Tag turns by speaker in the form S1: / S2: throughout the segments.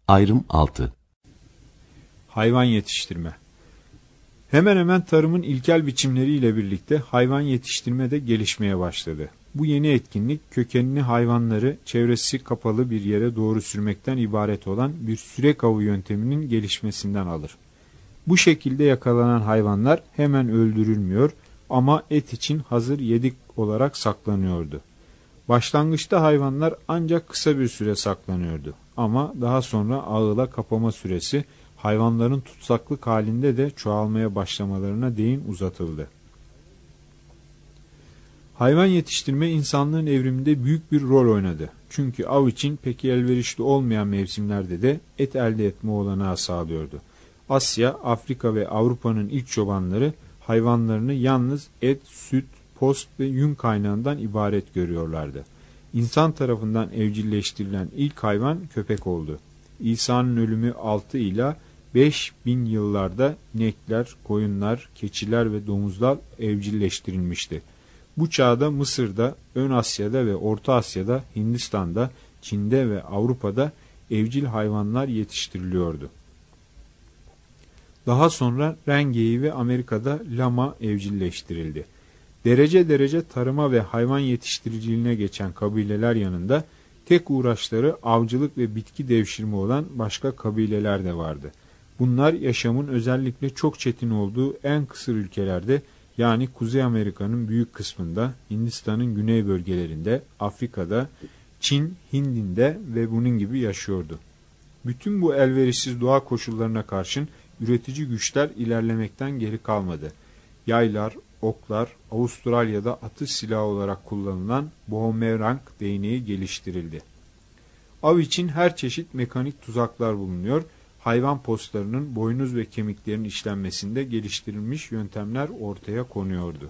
S1: Ayrım 6.
S2: Hayvan yetiştirme. Hemen hemen tarımın ilkel biçimleriyle birlikte hayvan yetiştirme de gelişmeye başladı. Bu yeni etkinlik kökenini hayvanları çevresi kapalı bir yere doğru sürmekten ibaret olan bir sürek avı yönteminin gelişmesinden alır. Bu şekilde yakalanan hayvanlar hemen öldürülmüyor ama et için hazır yedik olarak saklanıyordu. Başlangıçta hayvanlar ancak kısa bir süre saklanıyordu ama daha sonra ağıla kapama süresi hayvanların tutsaklık halinde de çoğalmaya başlamalarına değin uzatıldı. Hayvan yetiştirme insanlığın evriminde büyük bir rol oynadı. Çünkü av için pek elverişli olmayan mevsimlerde de et elde etme olanağı sağlıyordu. Asya, Afrika ve Avrupa'nın ilk çobanları hayvanlarını yalnız et, süt, post ve yün kaynağından ibaret görüyorlardı. İnsan tarafından evcilleştirilen ilk hayvan köpek oldu. İsa'nın ölümü 6 ila 5000 yıllarda inekler, koyunlar, keçiler ve domuzlar evcilleştirilmişti. Bu çağda Mısır'da, Ön Asya'da ve Orta Asya'da, Hindistan'da, Çin'de ve Avrupa'da evcil hayvanlar yetiştiriliyordu. Daha sonra rengeyi ve Amerika'da lama evcilleştirildi. Derece derece tarıma ve hayvan yetiştiriciliğine geçen kabileler yanında tek uğraşları avcılık ve bitki devşirme olan başka kabileler de vardı. Bunlar yaşamın özellikle çok çetin olduğu en kısır ülkelerde, yani Kuzey Amerika'nın büyük kısmında, Hindistan'ın güney bölgelerinde, Afrika'da, Çin, Hind'inde ve bunun gibi yaşıyordu. Bütün bu elverişsiz doğa koşullarına karşın üretici güçler ilerlemekten geri kalmadı. Yaylar, oklar, Avustralya'da atış silahı olarak kullanılan boomerang değneği geliştirildi. Av için her çeşit mekanik tuzaklar bulunuyor, hayvan postlarının boynuz ve kemiklerin işlenmesinde geliştirilmiş yöntemler ortaya konuyordu.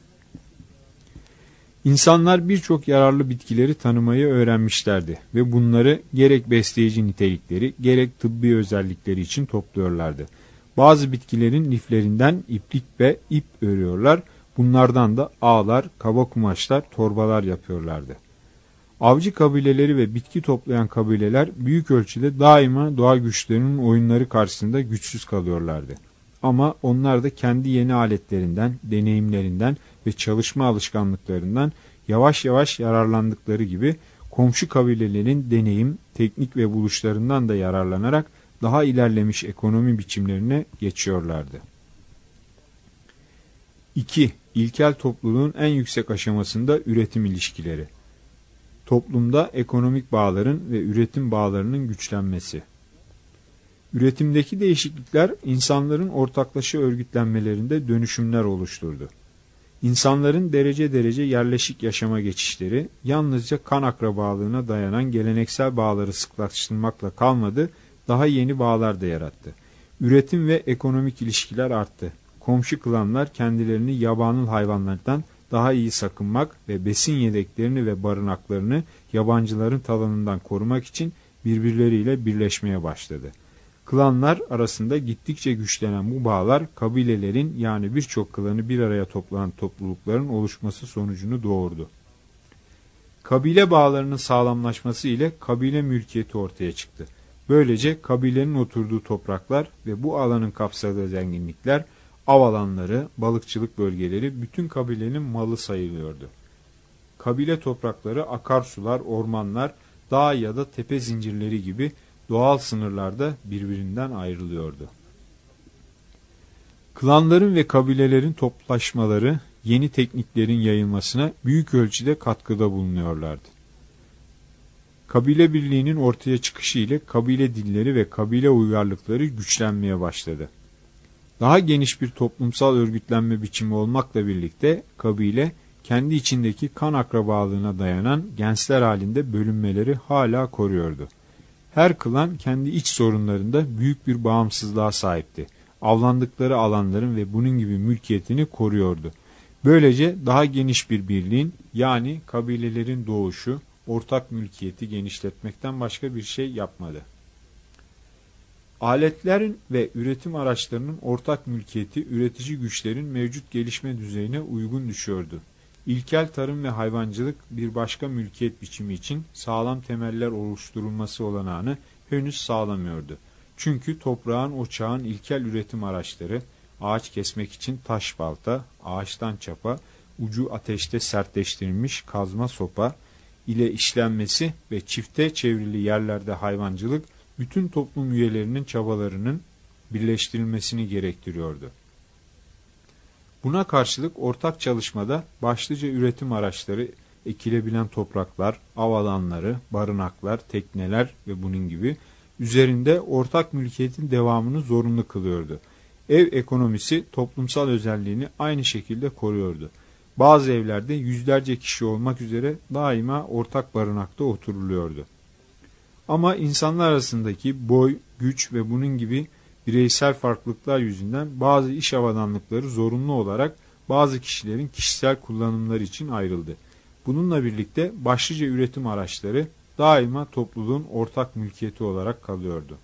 S2: İnsanlar birçok yararlı bitkileri tanımayı öğrenmişlerdi ve bunları gerek besleyici nitelikleri gerek tıbbi özellikleri için topluyorlardı. Bazı bitkilerin liflerinden iplik ve ip örüyorlar, bunlardan da ağlar, kaba kumaşlar, torbalar yapıyorlardı. Avcı kabileleri ve bitki toplayan kabileler büyük ölçüde daima doğa güçlerinin oyunları karşısında güçsüz kalıyorlardı. Ama onlar da kendi yeni aletlerinden, deneyimlerinden ve çalışma alışkanlıklarından yavaş yavaş yararlandıkları gibi komşu kabilelerin deneyim, teknik ve buluşlarından da yararlanarak daha ilerlemiş ekonomi biçimlerine geçiyorlardı. 2. İlkel topluluğun en yüksek aşamasında üretim ilişkileri. Toplumda ekonomik bağların ve üretim bağlarının güçlenmesi. Üretimdeki değişiklikler insanların ortaklaşa örgütlenmelerinde dönüşümler oluşturdu. İnsanların derece derece yerleşik yaşama geçişleri yalnızca kan akrabalığına dayanan geleneksel bağları sıklaştırmakla kalmadı, daha yeni bağlar da yarattı. Üretim ve ekonomik ilişkiler arttı. Komşu klanlar kendilerini yabanıl hayvanlardan daha iyi sakınmak ve besin yedeklerini ve barınaklarını yabancıların talanından korumak için birbirleriyle birleşmeye başladı. Klanlar arasında gittikçe güçlenen bu bağlar kabilelerin, yani birçok klanı bir araya toplanan toplulukların oluşması sonucunu doğurdu. Kabile bağlarının sağlamlaşması ile kabile mülkiyeti ortaya çıktı. Böylece kabilenin oturduğu topraklar ve bu alanın kapsadığı zenginlikler, av alanları, balıkçılık bölgeleri bütün kabilenin malı sayılıyordu. Kabile toprakları akarsular, ormanlar, dağ ya da tepe zincirleri gibi doğal sınırlarda birbirinden ayrılıyordu. Klanların ve kabilelerin toplaşmaları yeni tekniklerin yayılmasına büyük ölçüde katkıda bulunuyorlardı. Kabile birliğinin ortaya çıkışı ile kabile dilleri ve kabile uygarlıkları güçlenmeye başladı. Daha geniş bir toplumsal örgütlenme biçimi olmakla birlikte kabile, kendi içindeki kan akrabalığına dayanan gensler halinde bölünmeleri hala koruyordu. Her klan kendi iç sorunlarında büyük bir bağımsızlığa sahipti. Avlandıkları alanların ve bunun gibi mülkiyetini koruyordu. Böylece daha geniş bir birliğin, yani kabilelerin doğuşu, ortak mülkiyeti genişletmekten başka bir şey yapmadı. Aletlerin ve üretim araçlarının ortak mülkiyeti üretici güçlerin mevcut gelişme düzeyine uygun düşüyordu. İlkel tarım ve hayvancılık bir başka mülkiyet biçimi için sağlam temeller oluşturulması olanağını henüz sağlamıyordu. Çünkü toprağın o çağın ilkel üretim araçları, ağaç kesmek için taş balta, ağaçtan çapa, ucu ateşte sertleştirilmiş kazma sopa ile işlenmesi ve çifte çevrili yerlerde hayvancılık, bütün toplum üyelerinin çabalarının birleştirilmesini gerektiriyordu. Buna karşılık ortak çalışmada başlıca üretim araçları, ekilebilen topraklar, av alanları, barınaklar, tekneler ve bunun gibi üzerinde ortak mülkiyetin devamını zorunlu kılıyordu. Ev ekonomisi toplumsal özelliğini aynı şekilde koruyordu. Bazı evlerde yüzlerce kişi olmak üzere daima ortak barınakta oturuluyordu. Ama insanlar arasındaki boy, güç ve bunun gibi bireysel farklılıklar yüzünden bazı iş avadanlıkları zorunlu olarak bazı kişilerin kişisel kullanımları için ayrıldı. Bununla birlikte başlıca üretim araçları daima topluluğun ortak mülkiyeti olarak kalıyordu.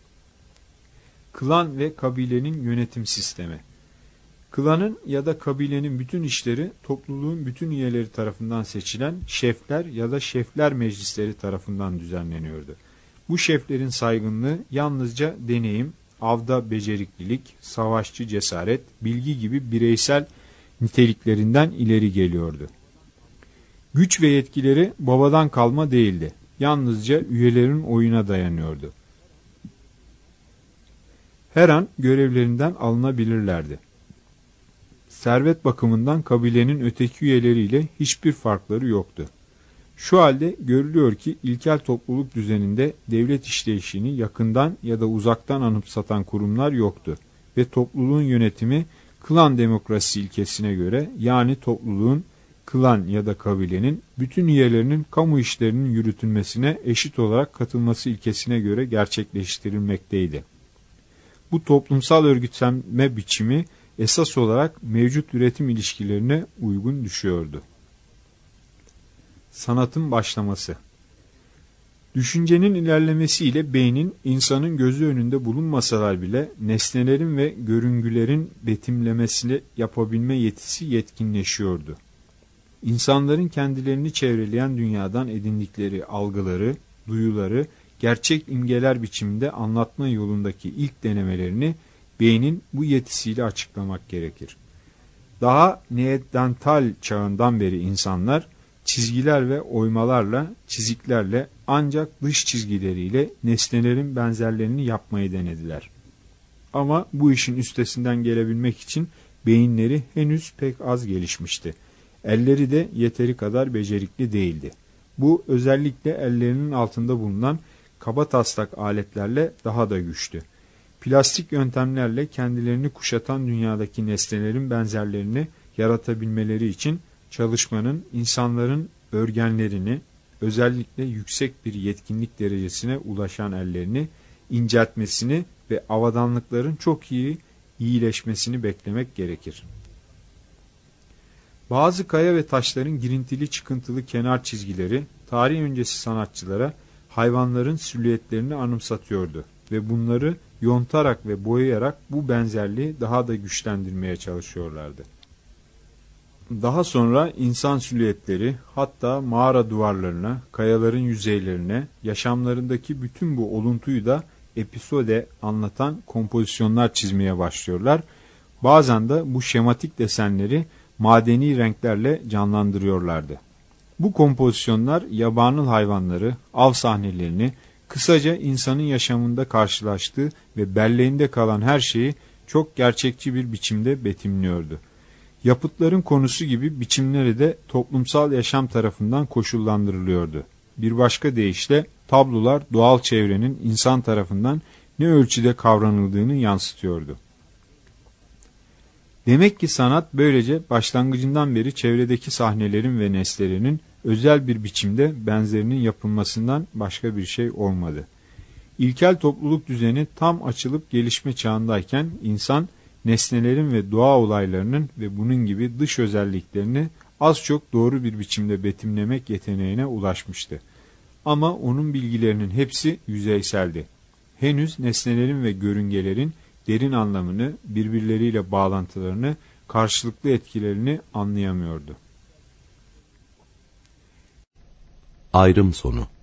S2: Klan ve kabilenin yönetim sistemi. Klanın ya da kabilenin bütün işleri topluluğun bütün üyeleri tarafından seçilen şefler ya da şefler meclisleri tarafından düzenleniyordu. Bu şeflerin saygınlığı yalnızca deneyim, avda beceriklilik, savaşçı cesaret, bilgi gibi bireysel niteliklerinden ileri geliyordu. Güç ve yetkileri babadan kalma değildi. Yalnızca üyelerin oyuna dayanıyordu. Her an görevlerinden alınabilirlerdi. Servet bakımından kabilenin öteki üyeleriyle hiçbir farkları yoktu. Şu halde görülüyor ki ilkel topluluk düzeninde devlet işleyişini yakından ya da uzaktan anımsatan kurumlar yoktu ve topluluğun yönetimi klan demokrasi ilkesine göre, yani topluluğun, klan ya da kabilenin bütün üyelerinin kamu işlerinin yürütülmesine eşit olarak katılması ilkesine göre gerçekleştirilmekteydi. Bu toplumsal örgütlenme biçimi esas olarak mevcut üretim ilişkilerine uygun düşüyordu. Sanatın başlaması. Düşüncenin ilerlemesiyle beynin, insanın gözü önünde bulunmasalar bile nesnelerin ve görüngülerin betimlemesini yapabilme yetisi yetkinleşiyordu. İnsanların kendilerini çevreleyen dünyadan edindikleri algıları, duyuları, gerçek imgeler biçiminde anlatma yolundaki ilk denemelerini beynin bu yetisiyle açıklamak gerekir. Daha neandertal çağından beri insanlar çizgiler ve oymalarla, çiziklerle, ancak dış çizgileriyle nesnelerin benzerlerini yapmayı denediler. Ama bu işin üstesinden gelebilmek için beyinleri henüz pek az gelişmişti. Elleri de yeteri kadar becerikli değildi. Bu özellikle ellerinin altında bulunan kabataslak aletlerle daha da güçtü. Plastik yöntemlerle kendilerini kuşatan dünyadaki nesnelerin benzerlerini yaratabilmeleri için çalışmanın insanların örgenlerini, özellikle yüksek bir yetkinlik derecesine ulaşan ellerini inceltmesini ve avadanlıkların çok iyileşmesini beklemek gerekir. Bazı kaya ve taşların girintili çıkıntılı kenar çizgileri tarih öncesi sanatçılara hayvanların silüetlerini anımsatıyordu ve bunları yontarak ve boyayarak bu benzerliği daha da güçlendirmeye çalışıyorlardı. Daha sonra insan silüetleri, hatta mağara duvarlarına, kayaların yüzeylerine, yaşamlarındaki bütün bu oluntuyu da episode anlatan kompozisyonlar çizmeye başlıyorlar. Bazen de bu şematik desenleri madeni renklerle canlandırıyorlardı. Bu kompozisyonlar yabanıl hayvanları, av sahnelerini, kısaca insanın yaşamında karşılaştığı ve belleğinde kalan her şeyi çok gerçekçi bir biçimde betimliyordu. Yapıtların konusu gibi biçimleri de toplumsal yaşam tarafından koşullandırılıyordu. Bir başka deyişle tablolar doğal çevrenin insan tarafından ne ölçüde kavranıldığını yansıtıyordu. Demek ki sanat böylece başlangıcından beri çevredeki sahnelerin ve nesnelerin özel bir biçimde benzerinin yapılmasından başka bir şey olmadı. İlkel topluluk düzeni tam açılıp gelişme çağındayken insan nesnelerin ve doğa olaylarının ve bunun gibi dış özelliklerini az çok doğru bir biçimde betimlemek yeteneğine ulaşmıştı. Ama onun bilgilerinin hepsi yüzeyseldi. Henüz nesnelerin ve görüngelerin derin anlamını, birbirleriyle bağlantılarını, karşılıklı etkilerini anlayamıyordu.
S1: Ayrım sonu.